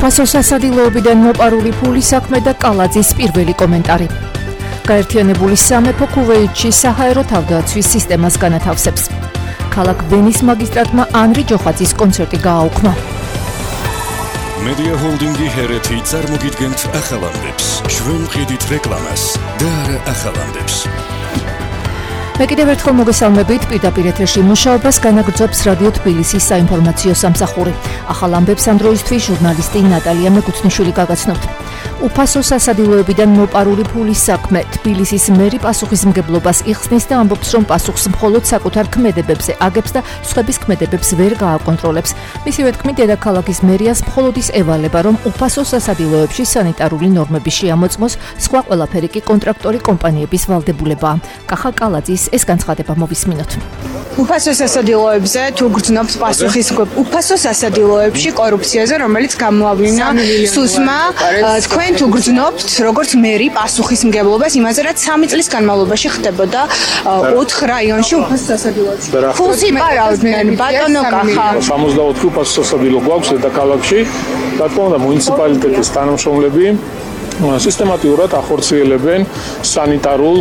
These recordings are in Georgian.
უფასო სასადილოებიდან მოპარული ფულის საქმე და კალაძის პირველი კომენტარი. გაერთიანებული სამეფო ქუვეითში საჰაერო თავდაცვის სისტემას განათავსებს. ქალაქ ვენის მაგისტრატმა ანრი ჯოხაძის კონცერტი გააუქმა. მედია ჰოლდინგი ჰერეთი წარმოგიდგენთ ახალამდებს. ჩვენ ვყიდით რეკლამას და არა ახალამდებს. მე კიდევ ერთხელ მოგესალმებით პირდაპირ ეთერში მუშაობას განაგრძობს რადიო თბილისის საინფორმაციო სამსახური. ახალ ამბებს ამ დროისთვის ჟურნალისტი ნატალია მეკუცნიშვილი გაგაცნობთ. უფასო სასადილოებიდან მოპარული ფულის საქმე თბილისის მერი პასუხისმგებლობას იხსნის და ამბობს, რომ პასუხს მხოლოდ საკუთარ ქმედებებზე აგებს და სხვების ქმედებებს ვერ გააკონტროლებს. მისივე თქმით, დედაქალაქის მერიას მხოლოდ ის ევალება, რომ უფასო სასადილოებში სანიტარული ნორმები შეამოწმოს, სხვა ყველაფერი კი კონტრაქტორი კომპანიების ვალდებულებაა. კახა კალაძის ეს განცხადება მოვისმინოთ. უფასო სასადილოებზე თუ გრძნობთ პასუხისმგებლობა უფასო სასადილოებში კორუფციაზე, რომელიც გამოავლინა სუსმა, თქვენ თუ გრძნობთ როგორც მერი პასუხისმგებლობას იმაზე, რაც 3 წლის განმავლობაში ხდებოდა 4 რაიონში უფასო სასადილოებში. ფულს იპარავდნენ ბატონო კახა. 64 უფასო სასადილო გვაქვს დედაქალაქში. რა თქმა უნდა, მუნიციპალიტეტის თანამშრომლები სისტემატიურად ახორციელებენ სანიტარულ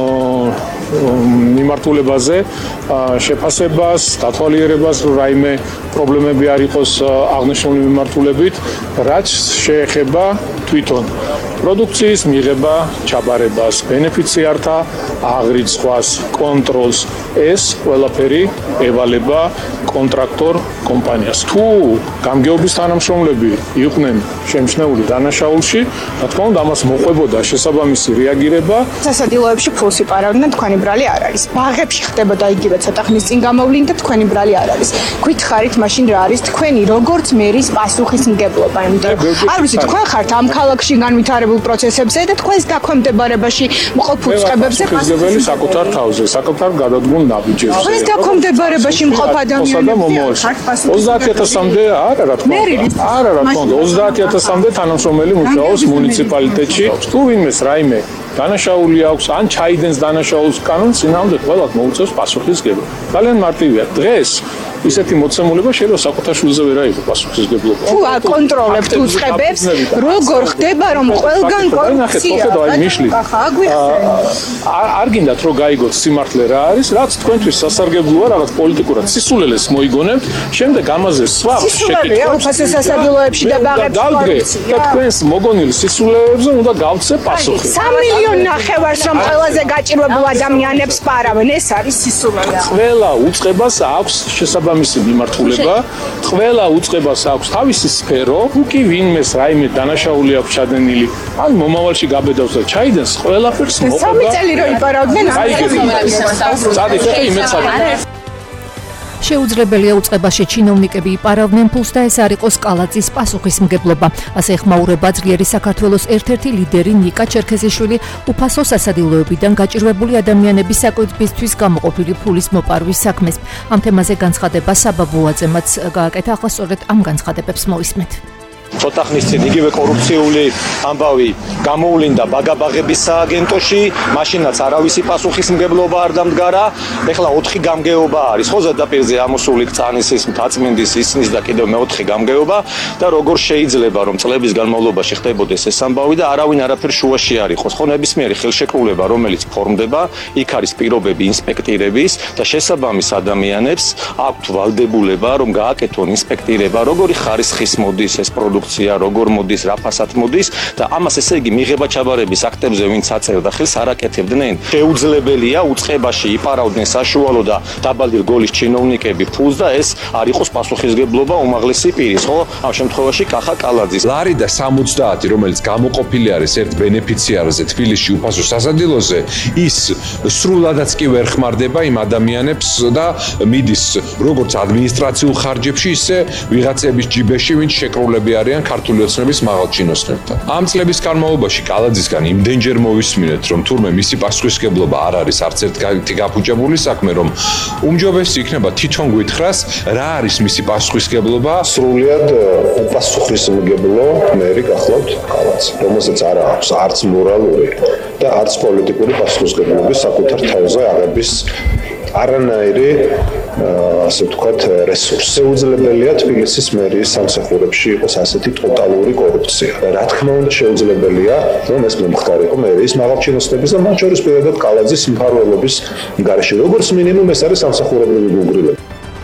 მიმართულებაზე შეფასებას, დათვალიერებას, რომ რაიმე პრობლემები არ იყოს აღნიშნული მიმართულებით, რაც შეეხება თვითონ პროდუქციის მიღება, ჩაბარებას, ბენეფიციართა აღრიცხვას, კონტროლს. ეს ყველაფერი ევალება კონტრაქტორ კომპანიას. თუ გამგეობის თანამშრომლები იყვნენ შემჩნეული დანაშაულში, რა თქმა უნდა, ამას მოყვებოდა შესაბამისი რეაგირება. სასადილოებში ფულს იპარავდნენ, თქვენი ბრალი არ არის. ბაღებში ხდებოდა იგივე ცოტა ხნის წინ გამოვლინდა, თქვენი ბრალი არ არის. გითხარით მაშინ რა არის თქვენი როგორც მერის პასუხისმგებლობა, იმიტომ არ ვიცი, თქვენ ხართ ამ ქალაქში განვითარებულ პროცესებზე და თქვენს დაქვემდებარებაში მყოფ უწყებებზე პასუხისმგებელი საკუთარ თავზე, საკუთარ გადადგმულ ნაბიჯებზე. თქვენს დაქვემდებარებაში მყოფ ადამიანებს 30000-მდე არა რა თქმა უნდა. არა რა თქმა უნდა, 30000-მდე თანამშრომელი მუშაობს მუნიციპალიტეტში. თუ ვინმეს რაიმე დანაშაული აქვს, ან ჩაიდენს დანაშაულს კანონს წინააღმდეგ ყველათ მოუწევს პასუხისმგებლობა. ძალიან მარტივია. დღეს ისეთი მოცემულობა შეიძლება საკუთარ შულზე ვერ აიღო პასუხისმგებლობა. თუ აკონტროლებთ უწყებებს, როგორ ხდება რომ ყველგან კორუფცია? არ გინდათ რომ გაიგოთ სიმართლე რა არის, რაც თქვენთვის სასარგებლოა, რაღაც პოლიტიკურად სისულელეს მოიგონებთ, შემდეგ ამაზე სხვა შეკითხვას უფასო სასადილოებში და ბაღებში კორუფცია. და თქვენს მოგონილ სისულელებზე უნდა გავცე პასუხი. 3 მილიონი ნახევარს რომ ყველაზე გაჭირვებულ ადამიანებს პარავენ, ეს არის სისულელე. ყველა უწყებას აქვს შესაბამისი მიმართულება, ყველა უწყებას აქვს თავისი სფერო, უკი ვინმეს რაიმე დანაშაული აქვს ჩადენილი, ან მომავალში გაბედავს და ჩაიდენს, ყველაფერს მოყვება. 3 წელი რო იპარავდნენ, წადით ხე იმეცადეთ. შეუძლებელია უწყებაში ჩინოვნიკები იპარავდნენ ფულს და ეს არ იყოს კალაძის პასუხისმგებლობა. ასე ეხმაურება ძლიერი საქართველოს ერთ-ერთი ლიდერი ნიკა ჩერქეზიშვილი უფასო სასადილოებიდან გაჭირვებული ადამიანების საკვებისთვის გამოყოფილი ფულის მოპარვის საქმეს. ამ თემაზე განცხადება საბაბუაძემაც გააკეთა, ახლა სწორედ ამ განცხადებებს მოვისმენთ. ცოტა ხნის წინ იგივე კორუფციული ამბავი გამოვლინდა ბაგაბაღების სააგენტოში, მაშინაც არავისი პასუხისმგებლობა არ დამდგარა. ეხლა 4 გამგეობა არის, ხო ზედაპირზე ამოსული წანისის, მთაწმინდის, ისნის და კიდევ მე-4 გამგეობა და როგორ შეიძლება რომ წლების განმავლობაში ხდებოდეს ეს ამბავი და არავინ არაფერ შუაში არ იყოს. ხო ნებისმიერი ხელშეკრულება, რომელიც ფორმდება, იქ არის პირობები ინსპექტირების და შესაბამის ადამიანებს აქვთ ვალდებულება რომ გააკეთონ ინსპექტირება, როგორი ხარისხის მოდის ეს პროდუქცია, როგორ მოდის, რა ფასად მოდის და ამას ესე იგი მიღება ჩაბარების აქტებზე ვინც აწერდა ხელს არ აკეთებდნენ. შეუძლებელია უწყებაში იპარავდნენ საშუალო და დაბალი რგოლის ჩინოვნიკები ფულს და ეს არ იყოს პასუხისმგებლობა უმაღლესი პირის, ხო? ამ შემთხვევაში კახა კალაძის. ლარი და 70, რომელიც გამოყოფილი არის ერთ ბენეფიციარზე თბილისში უფასო სასადილოზე, ის სრულადაც კი ვერ ხმარდება იმ ადამიანებს და მიდის როგორც ადმინისტრაციულ ხარჯებში, ისე ვიღაცების ჯიბეში, ვინც შეკრულები არიან ქართული ოცნების მაღალჩინოსნებთან. ამ წლების განმავლობაში კალაძისგან იმდენჯერ მოვისმინეთ, რომ თურმე მისი პასუხისმგებლობა არ არის არც ერთი გაფუჭებული საქმე, რომ უმჯობესი იქნება თვითონ გითხრას, რა არის მისი პასუხისმგებლობა. სრულიად უპასუხისმგებლო მერი გახლავთ კალაძე, რომელსაც არ აქვს არც მორალური და არც პოლიტიკური პასუხისმგებლობის საკუთარ თავზე აღების არანაირი ასე ვთქვათ, რესურსი. შეუძლებელია თბილისის მერიის სამსახურებში იყოს ასეთი ტოტალური კორუფცია. რა თქმა უნდა, შეუძლებელია, რომ ეს მომხდარიყო მერიის მაღალჩინოსნების და მათ შორის პირადად კალაძის მფარველობის გარეშე. როგორც მინიმუმ ეს არის სამსახურებრივი გულგრილება.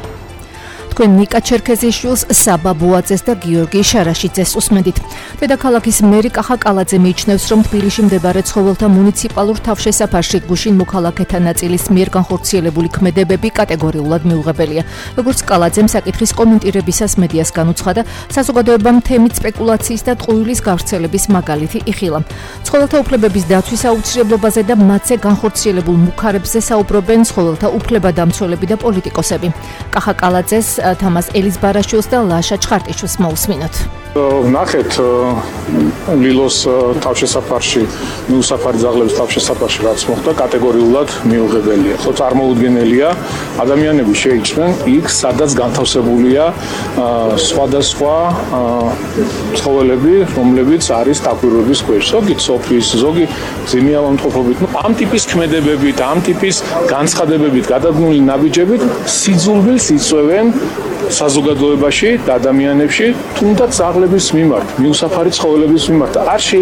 თქვენ ნიკა ჩერქეზიშვილს, საბა ბუაძეს და გიორგი შარაშიძეს უსმენთ. დედაქალაქის მერი კახა კალაძე მიიჩნევს, რომ თბილისში მდებარე ცხოველთა მუნიციპალურ თავშესაფარში გუშინ მოქალაქეთა ნაწილის მიერ განხორციელებული ქმედებები კატეგორიულად მიუღებელია. როგორც კალაძემ საკითხის კომენტირებისას მედიას განუცხადა, საზოგადოებამ თემით სპეკულაციის და ტყუილის გავრცელების მაგალითი იხილა. ცხოველთა უფლებების დაცვის აუცილებლობაზე და მათზე განხორციელებულ მუქარებზე საუბრობენ ცხოველთა უფლებადამცველები და პოლიტიკოსები. კახა კალაძეს, თამას ელიზბარაშვილს და ლაშა ჩხარტიშვილს მოусმინოთ. ნახეთ ლილოს თავშესაფარში, მიუსაფარი ძაღლების თავშესაფარში რაც მოხდა, კატეგორიულად მიუღებელია. ხო, წარმოუდგენელია, ადამიანები შეიჭრნენ იქ, სადაც განთავსებულია სხვადასხვა ცხოველები, რომლებიც არის დაკვირვების ქვეშ. ზოგი სოფლის, ზოგი მძიმე ავადმყოფობით, ამ ტიპის ქმედებებით, ამ ტიპის განცხადებებით, გადადგმული ნაბიჯებით სიძულვილს იწვევენ საზოგადოებაში და ადამიანებში, თუნდაც ძაღლების მიმართ, მიუსაფარი ცხოველების მიმართ.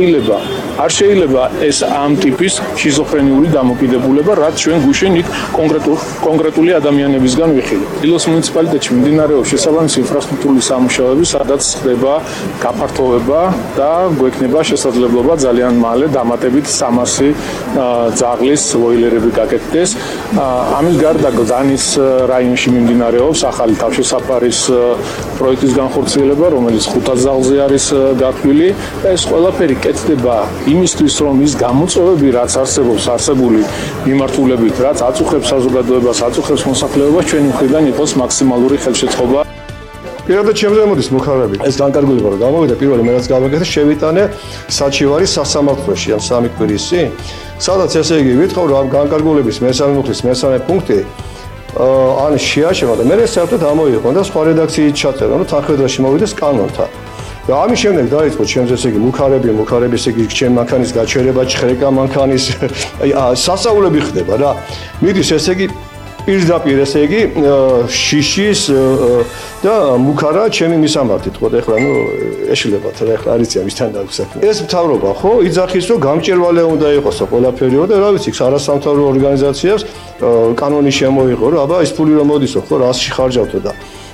არ შეიძლება ეს ამ ტიპის შიზოფრენიული დამოკიდებულება, რაც ჩვენ გუშინ იქ კონკრეტული ადამიანებისგან ვიხილეთ. ლილოს მუნიციპალიტეტში მიმდინარეობს შესაბამისი ინფრასტრუქტურული სამუშაოები, სადაც ხდება გაფართოვება და გვექნება შესაძლებლობა ძალიან მალე დამატებით 300 ძაღლის ვოილერები გაკეთდეს. ამის გარდა გზანის რაიონში მიმდინარეობს ახალი თავშესაფარის პროექტის განხორციელება, რომელიც 500 ძაღლზე არის გათვლილი და ეს ყველაფერი კეთდება იმისთვის, რომ ის გამოწვევები, რაც არსებული მიმართულებით, რაც აწუხებს საზოგადოებას, აწუხებს მოსახლეობას, ჩვენი მხრიდან იყოს მაქსიმალური ხელშეწყობა. პირადად ჩემზე მოდის მუხარები. ეს განკარგულება რომ გამოვიდა, პირველი მე რაც გავაკეთე, შევიტანე საჩივარის სასამართლოში ამ სამი კვირისი, სადაც ესე იგი ვითხოვ, რომ ამ განკარგულების მესამე მუხლის მესამე პუნქტი ან შეაშევა და მე საერთოდ ამოიღო და სხვა რედაქციით ჩაწერა, რომ თანხმდროში მოვიდეს კანონთან. და ამის შემდეგ დაიწყო ჩემს ესე იგი მუხარების ესე იგი ჩემ მანქანის გაჩერება, ჭხრეკა მანქანის, აი სასწაულები ხდება რა. მიდის ესე იგი პირდაპირ ესე იგი შიშის და მუხარა ჩემი მისამართით ხო და ეხლა ნუ ეშლებათ რა ეხლა არიცი ამისთან დაგვსაქმე. ეს მთავრობა ხო იძახის რომ გამჭირვალე უნდა იყოსო ყველაფერიო და რა ვიცი არასამთავრობო ორგანიზაციებს კანონი შემოიღო რომ აბა ეს ფული რომ მოდისო ხო რასში ხარჯავთო და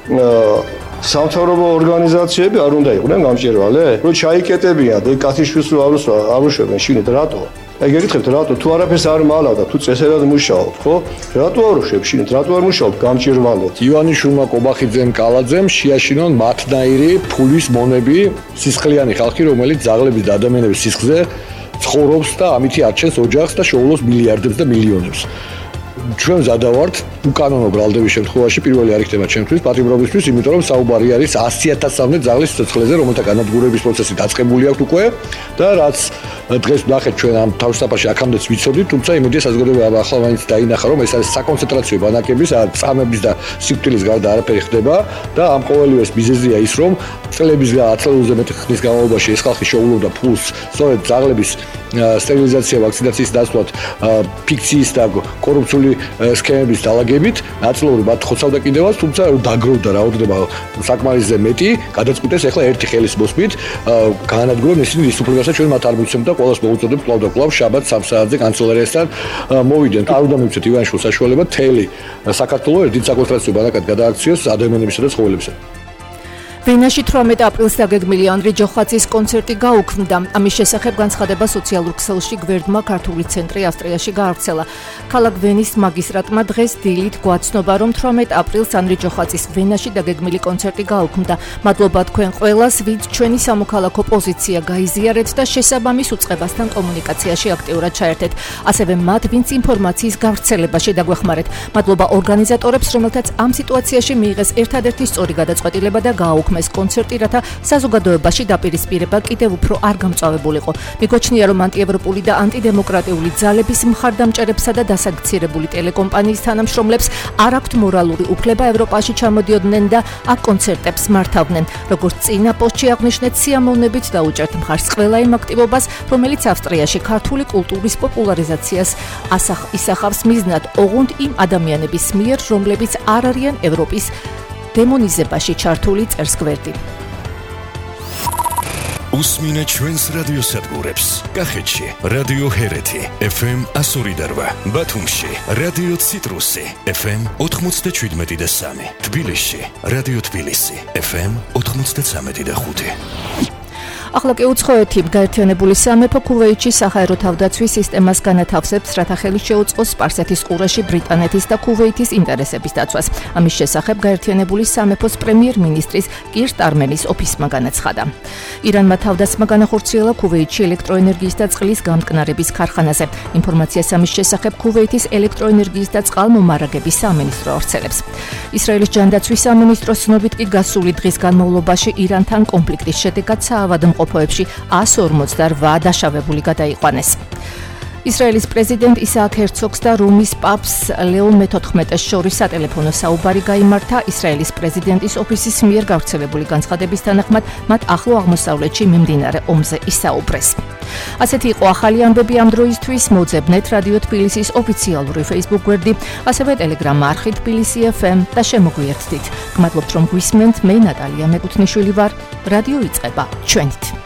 სამთავრობო ორგანიზაციები არ უნდა იყვნენ გამჭირვალე? რომ ჩაიკეტებიან დეკათიშვილს რო არუშვებენ შინით რატო? აი გეკითხებთ რატო თუ არაფერს არ მალავდა თუ წესერად მუშაობ ხო? რატო არუშვებ შინით? რატო არ მუშაობ გამჭირვალედ? ივანიშვილმა, კობახიძემ, კალაძემ შეაშინონ მათნაირი ფულის მონები, სისხლიანი ხალხი, რომელიც ძაღლების და ადამიანების სისხლზე ცხოვრობს და ამითი არჩენს ოჯახს და შეულოს მილიარდებს და მილიონებს. ჩვენ ზადავართ უკანონო ბრალდების შემთხვევაში პირველი არ იქნება ჩემთვის პატრიოტიზმისთვის, იმიტომ რომ საუბარი არის 100,000-მდე ძაღლის სიცოცხლეზე, რომელთა განადგურების პროცესი დაწყებული აქვს უკვე და რაც დღეს ვნახეთ ჩვენ ამ თავშესაფარში აქამდეც ვიცოდით, თუმცა იმედია საზოგადოება ახლა მაინც დაინახა, რომ ეს არის საკონცენტრაციო ბანაკების, წამების და სიკვდილის გარდა არაფერი ხდება და ამ ყოველივეს მიზეზია ის, რომ წლების და 10 წელზე მეტი ხნის განმავლობაში ეს ხალხი შეუვლობდა ფულს სწორედ ძაღლების სტერილიზაცია, ვაქცინაციის დასვლად, ფიქციის და კორუფციული სქემების დალაგებით, ნაწილობრივ მათ ხოცავდა კიდევაც, თუმცა დაგროვდა რაოდენობა საკმარისზე მეტი, გადაწყვიტეს ახლა ერთი ხელის მოსმით გაანადგურონ ისინი ის უფლებასაც ჩვენ მათ არ მიცემთ და ყველას მოუწოდებ კვლავ და კვლავ შაბათ 3 საათზე კანცელერიასთან მოვიდნენ. არ უნდა მივცეთ ივანიშვილს საშუალება თელი საქართველოს ერთ საკონცენტრაციო ბანაკად გადააქციოს ადამიანებისა და ცხოველებისა. ვენაში 18 აპრილს დაგეგმილი ანდრე ჯოხაძის კონცერტი გაუქმდა. ამის შესახებ განცხადება სოციალურ ქსელში გვერდმა ქართული ცენტრი ავსტრიაში გაავრცელა. ქალაქ ვენის მაგისტრატმა დღეს დილით გვაცნობა, რომ 18 აპრილს ანდრე ჯოხაძის ვენაში დაგეგმილი კონცერტი გაუქმდა. მადლობა თქვენ ყველას, ვინც ჩვენი სამოქალაქო პოზიცია გაიზიარეთ და შესაბამის უწყებასთან კომუნიკაციაში აქტიურად ჩაერთეთ. ასევე მათ, ვინც ინფორმაციის გავრცელებაში დაგვეხმარეთ. მადლობა ორგანიზატორებს, რომელთაც ამ სიტუაციაში მიიღეს ერთადერთი სწორი გადაწყვეტილება და გააუქმეს გაითქმა ეს კონცერტი, რათა საზოგადოებაში დაპირისპირება კიდევ უფრო არ გამწვავებულიყო. მიგოჩნია, რომ ანტიევროპული და ანტიდემოკრატიული ძალების მხარდამჭერებსა და დასაქცირებული ტელეკომპანიის თანამშრომლებს არ აქვთ მორალური უფლება ევროპაში ჩამოდიოდნენ და აქ კონცერტებს მართავდნენ. როგორც წინა პოსტში აღნიშნეთ, სიამოვნებით დაუჭერთ მხარს ყველა იმ აქტივობას, რომელიც ავსტრიაში ქართული კულტურის პოპულარიზაციას ისახავს მიზნად, ოღონდ იმ ადამიანების მიერ, რომლებიც არ არიან ევროპის დემონიზებაში ჩართული, წერს გვერდი. უსმინე ჩვენს რადიოსადგურებს. კახეთში რადიო ჰერეთი FM 102.8, ბათუმში რადიო ციტრუსი FM 97.3, თბილისში რადიო თბილისი FM 93.5. ახლა კი უცხოეთი გაერთიანებული სამეფო ქუვეითში საჰაერო თავდაცვის სისტემას განათავსებს, რათა ხელი შეუწყოს სპარსეთის ყურეში ბრიტანეთის და ქუვეითის ინტერესების დაცვას. ამის შესახებ გაერთიანებული სამეფოს პრემიერ-მინისტრის კირ სტარმერის ოფისმა განაცხადა. ირანმა თავდაცვა განახორციელა ქუვეითში ელექტროენერგიის და წყლის გამტკნარების ქარხანაზე. ინფორმაციას ამის შესახებ ქუვეითის ელექტროენერგიის და წყალმომარაგების სამინისტრო ავრცელებს. ისრაელის ჯანდაცვის სამინისტროს ცნობით კი გასული დღის განმავლობაში ირანთან კონფლიქტის შედეგად საავადმყოფოებში 148 დაშავებული გადაიყვანეს. ისრაელის პრეზიდენტ ისააკ ჰერცოგს და რომის პაპს ლეონ მე-14-ს შორის სატელეფონო საუბარი გაიმართა. ისრაელის პრეზიდენტის ოფისის მიერ გავრცელებული განცხადების თანახმად, მათ ახლო აღმოსავლეთში მიმდინარე ომზე ისაუბრეს. ასეთი იყო ახალი ამბები ამ დროისთვის. მოძებნეთ რადიო თბილისის ოფიციალური Facebook გვერდი, ასევე Telegram არხი თბილისი FM და შემოგვიერთდით. გმადლობთ, რომ გვისმენთ. მე ნატალია მეკუთვნიშვილი ვარ. რადიო იწყება ჩვენით.